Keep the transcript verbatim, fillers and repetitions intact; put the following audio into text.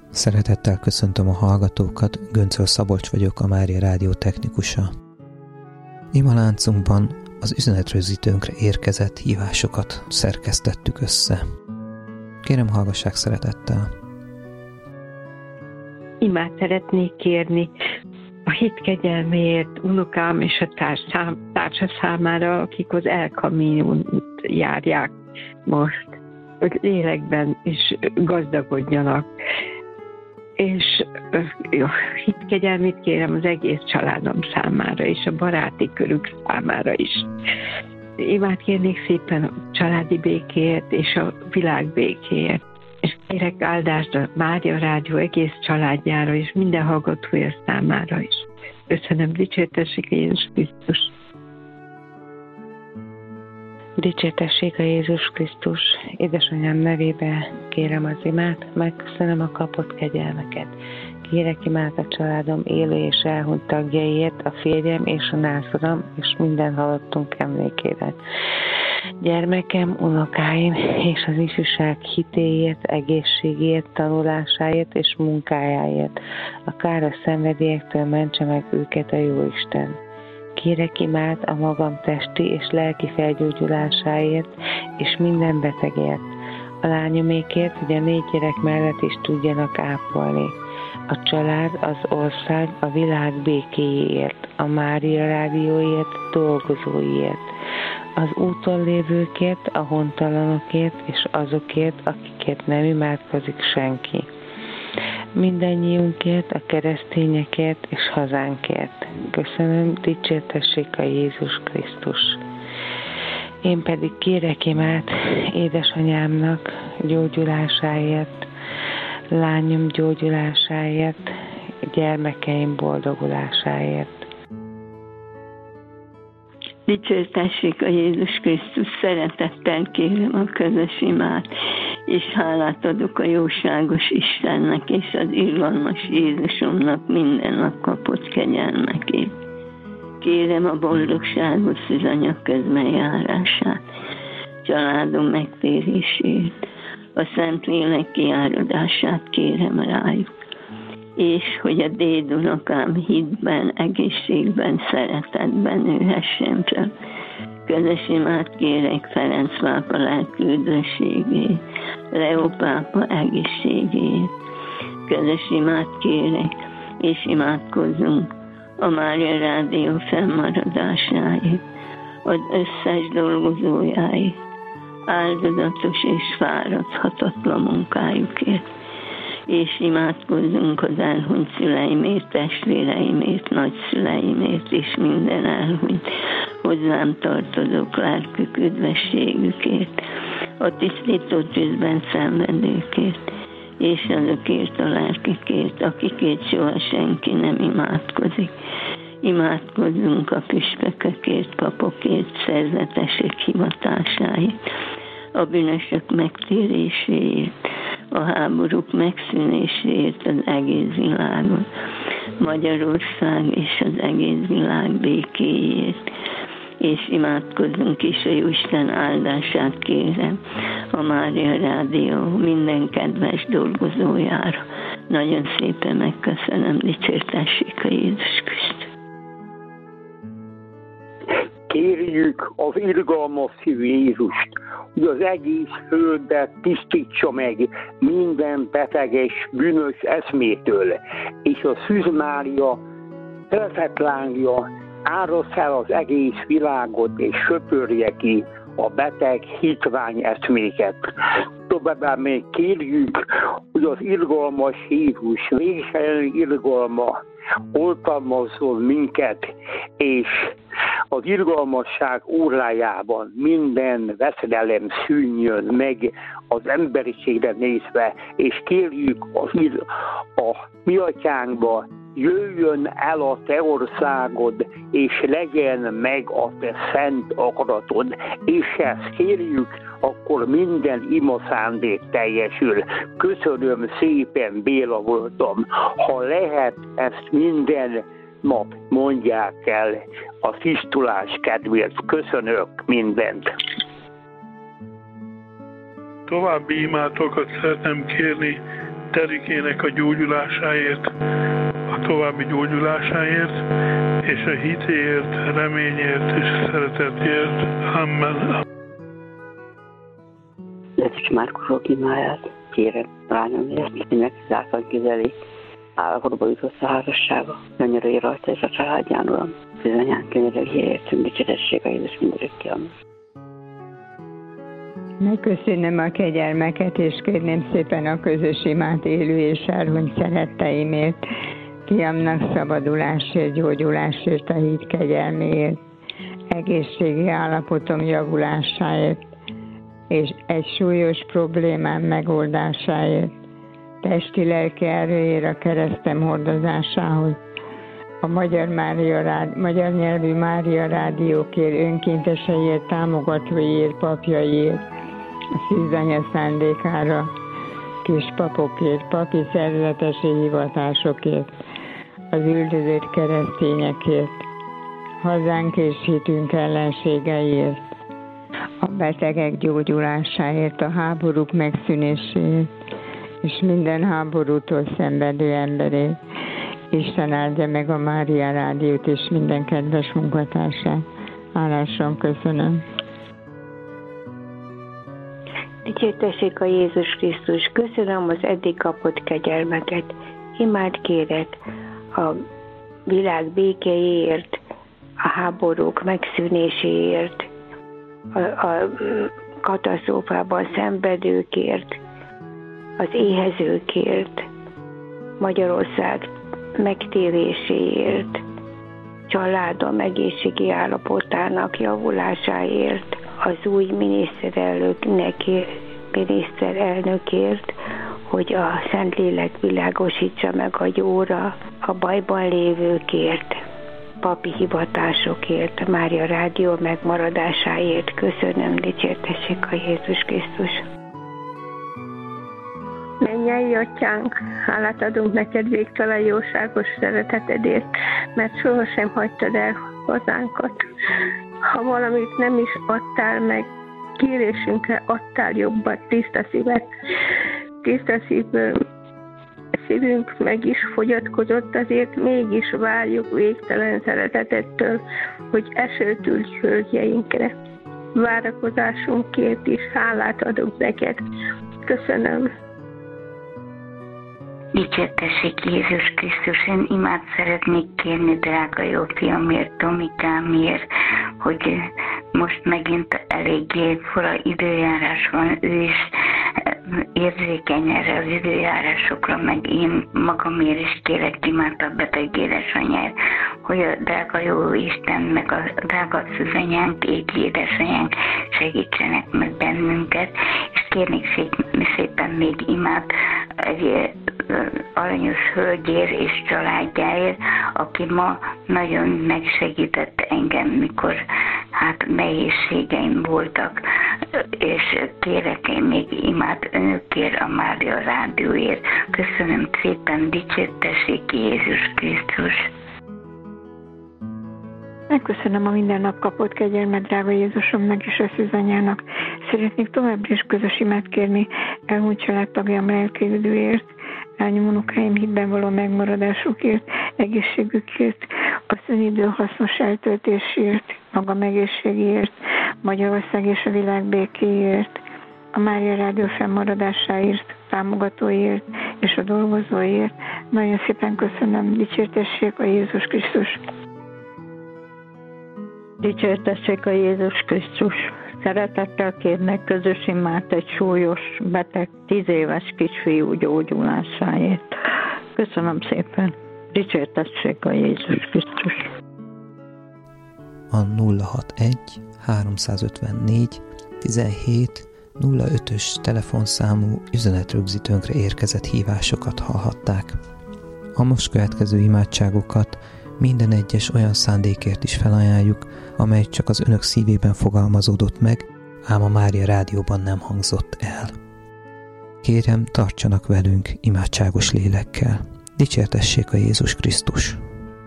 Szeretettel köszöntöm a hallgatókat, Göncöl Szabolcs vagyok, a Mária Rádió technikusa. Imaláncunkban az üzenetrögzítőnkre érkezett hívásokat szerkesztettük össze. Kérem, hallgassák szeretettel. Imát szeretnék kérni a hit kegyelméért unokám és a társám, társa számára, akik az El Camino-t járják most, hogy lélekben is gazdagodjanak. És a hit kegyelmét kérem az egész családom számára, és a baráti körük számára is. Imát kérnék szépen a családi békéért és a világ békéért. És kérek áldást a Mária Rádió egész családjára és minden hallgatója számára is. Köszönöm, dicsértessék a Jézus Krisztus. Dicsértessék a Jézus Krisztus. Édesanyám nevébe kérem az imát, megköszönöm a kapott kegyelmeket. Kérek imát a családom élő és elhunyt tagjaiért, a férjem és a nászorom, és minden halottunk emlékére. Gyermekem, unokáim és az ifjúság hitéért, egészségért, tanulásáért és munkájáért. A káros szenvedélyektől mentse meg őket a Jóisten. Kérek imát a magam testi és lelki felgyógyulásáért és minden betegért. A lányomékért, hogy a négy gyerek mellett is tudjanak ápolni. A család, az ország, a világ békéjéért, a Mária Rádióért, dolgozóiért. Az úton lévőkért, a hontalanokért és azokért, akikért nem imádkozik senki. Mindannyiunkért, a keresztényekért és hazánkért. Köszönöm, dicsértessék a Jézus Krisztus. Én pedig kérek imát édesanyámnak gyógyulásáért, lányom gyógyulásáért, gyermekeim boldogulásáért. Dicsértessék a Jézus Krisztus, szeretettel kérem a közös imát, és hálát adok a jóságos Istennek és az irgalmas Jézusomnak minden nap kapott kegyelmekét. Kérem a boldogságos szűzanyag közben járását, családom megtérését, a Szentlélek kiáradását kérem rájuk, és hogy a dédunokám hitben, egészségben, szeretetben nőhessen fel. Közös imát kérek Ferenc pápa lelki üdvösségét, Leó pápa egészségét. Közös imát kérek, és imádkozzunk a Mária Rádió fennmaradásáért, az összes dolgozójáért, áldozatos és fáradhatatlan munkájukért, és imádkozzunk az elhunyt szüleimért, testvéreimért, nagyszüleimért, és minden elhunyt hozzám tartozók lelkük üdvességükért, a tisztító tűzben szenvedőkért, és azokért a lelkikért, akikért soha senki nem imádkozik. Imádkozzunk a püspökökért, papokért, szerzetesek hivatásáért, a bűnösök megtéréséért, a háborúk megszűnéséért az egész világon, Magyarország és az egész világ békéjét, és imádkozzunk is a Jóisten áldását kérem a Mária Rádió minden kedves dolgozójára. Nagyon szépen megköszönöm, dicsértessék a Jézus Krisztus. Kérjük az irgalmas szívű Jézust, hogy az egész földet tisztítsa meg minden beteges, bűnös eszmétől, és a Szűz Mária szeretetlángja árasz el az egész világot, és söpörje ki a beteg hitvány eszméket. Továbbá még kérjük, hogy az irgalmas Jézus végtelen irgalma oltalmazzon minket, és az irgalmasság órájában minden veszedelem szűnjön meg az emberiségre nézve, és kérjük az a mi atyánkba, jöjjön el a te országod, és legyen meg a te szent akaratod, és ezt kérjük, akkor minden ima szándék teljesül. Köszönöm szépen, Béla voltam. Ha lehet, ezt minden nap mondják el a tisztulás kedvéért. Köszönök mindent. További imátokat szeretném kérni Terikének a gyógyulásáért, a további gyógyulásáért, és a hitéért, reményért és szeretetért. Amen. Letics Márkusok imáját kérem lányomért, akinek zártan kizeli állapotba jutott a házassága. Könyörülj rajta és a családján, Uram. Bizonyán könyörülj értünk, dicsőtessék a Jézus mindörökké. Amen. Megköszönöm a kegyelmeket, és kérném szépen a közös imát élő és elhunyt szeretteimért, fiamnak szabadulásért, gyógyulásért, a hit kegyelméért, egészségi állapotom javulásáért, és egy súlyos problémám megoldásáért, testi-lelki erőért a keresztem hordozásához, a Magyar, Mária Rád, Magyar nyelvű Mária Rádiókért, önkénteseiért, támogatóiért, papjaiért, a szűzanya szándékára, kis papokért, papi szerzetesi hivatásokért, az üldözött keresztényekért, hazánk és hitünk ellenségeiért, a betegek gyógyulásáért, a háborúk megszűnéséért, és minden háborútól szenvedő emberért. Isten áldja meg a Mária Rádiót és minden kedves munkatársát. Hálásan köszönöm. Dicsértessék a Jézus Krisztus, köszönöm az eddig kapott kegyelmeket. Imád kérek a világ békéért, a háborúk megszűnéséért, a, a katasztrófában szenvedőkért, az éhezőkért, Magyarország megtéréséért, családom egészségi állapotának javulásáért, az új miniszterelnöknek, miniszterelnökért, hogy a Szentlélek világosítsa meg a jóra, a bajban lévőkért, papi hivatásokért, Mária Rádió megmaradásáért. Köszönöm, dicsértessék a Jézus Krisztus. Mennyei Atyánk, hálát adunk neked végtelen jóságos szeretetedért, mert sohasem hagytad el hazánkat. Ha valamit nem is adtál meg, kérésünkre adtál jobbat, tiszta szívet. Tiszta szívből szívünk meg is fogyatkozott, azért mégis várjuk végtelen szeretetettől, hogy esőt ülj hölgyeinkre. Várakozásunkért is hálát adunk neked. Köszönöm. Dicsértessék Jézus Krisztus, én imát szeretnék kérni drága jó fiamért, Tomikámért, hogy most megint eléggé fura időjárás van, ő is érzékeny erre az időjárásokra, meg én magamért is kérek imát a beteg édesanyáért, hogy a drága jó Isten, meg a drága szűzanyánk, égi édesanyánk segítsenek meg bennünket, és kérnék szépen még imát egy aranyos hölgyért és családjáért, aki ma nagyon megsegített engem, mikor hát nehézségeim voltak, és kérek én még imát önökért, a Mária Rádióért. Köszönöm szépen, dicsértessék Jézus Krisztus! Megköszönöm a minden nap kapott kegyelmet drága Jézusomnak és a szűzanyának. Szeretnék továbbra is közös imát kérni elhunyt családtagjam lelkiüdőért, lányom unokáim hitben való megmaradásukért, egészségükért, a szünidő hasznos eltöltésért, magam egészségért, Magyarország és a világ békéért, a Mária Rádió fennmaradásáért, támogatóért és a dolgozóért. Nagyon szépen köszönöm, dicsértessék a Jézus Krisztus! Dicsértessék a Jézus Krisztus! Szeretettel kérnek közös imát egy súlyos, beteg, tíz éves kisfiú gyógyulásáért. Köszönöm szépen. Dicsértessék a Jézus Krisztus! A nulla hatvanegy háromszázötvennégy tizenhét nulla ötös telefonszámú üzenetrögzítőnkre érkezett hívásokat hallhatták. A most következő imádságokat minden egyes olyan szándékért is felajánljuk, amely csak az önök szívében fogalmazódott meg, ám a Mária Rádióban nem hangzott el. Kérem, tartsanak velünk imádságos lélekkel. Dicsértessék a Jézus Krisztus!